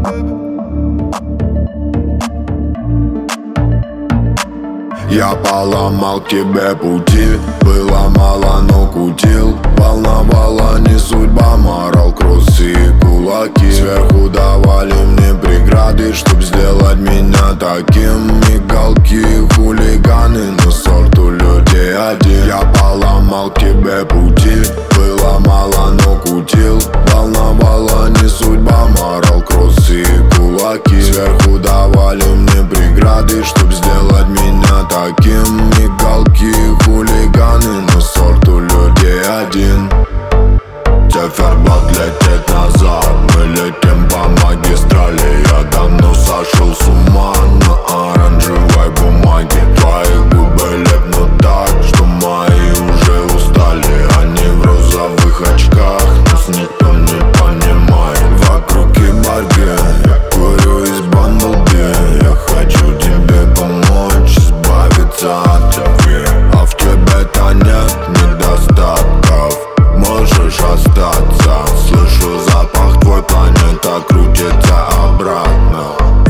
Я поломал к тебе пути, было мало, но кутил. Волновала не судьба, морал, кроссы и кулаки. Сверху давали мне преграды, чтоб сделать меня таким. Мигалки и хулиганы, но сорт у людей один. Я поломал к тебе пути, было мало, но кутил. Волновала не судьба, морал, кроссы и кулаки. Сверху давали мне преграды, чтоб сделать меня таким. Мигалки и хулиганы, но сорт у людей один. Циферблат летит назад, мы летим по магистрали. Я давно сошел с ума на оранжевой бумаге. Твои губы лепнут так, что мои уже устали. Они в розовых очках, нас никто не понимает. Вокруг киборги, я курю из Бамблби. Я хочу тебе помочь избавиться от любви, а в тебе-то нет недостатков. Можешь остаться, слышу запах твой, планета крутится обратно.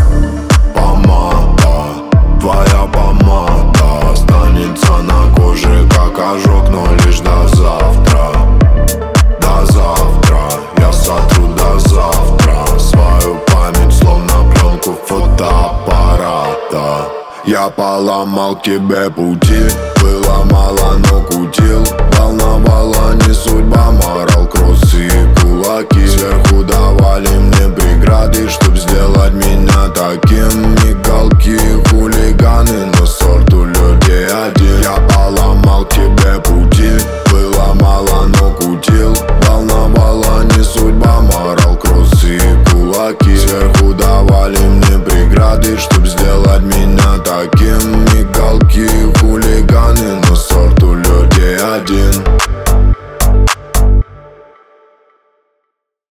Помада, твоя помада останется на коже, как ожог, но лишь до завтра. До завтра, я сотру до завтра свою память, словно пленку фотоаппарата. Я поломал к тебе пути, было мало, но кутил. Волновала не судьба, морал, кроссы и кулаки. Сверху давали мне преграды, чтоб сделать меня таким. Мигалки и хулиганы, но сорт у людей один. Я поломал к тебе пути, было мало, но кутил. Волновала не судьба, морал, кроссы и кулаки. Сверху давали мне преграды, чтоб сделать меня таким.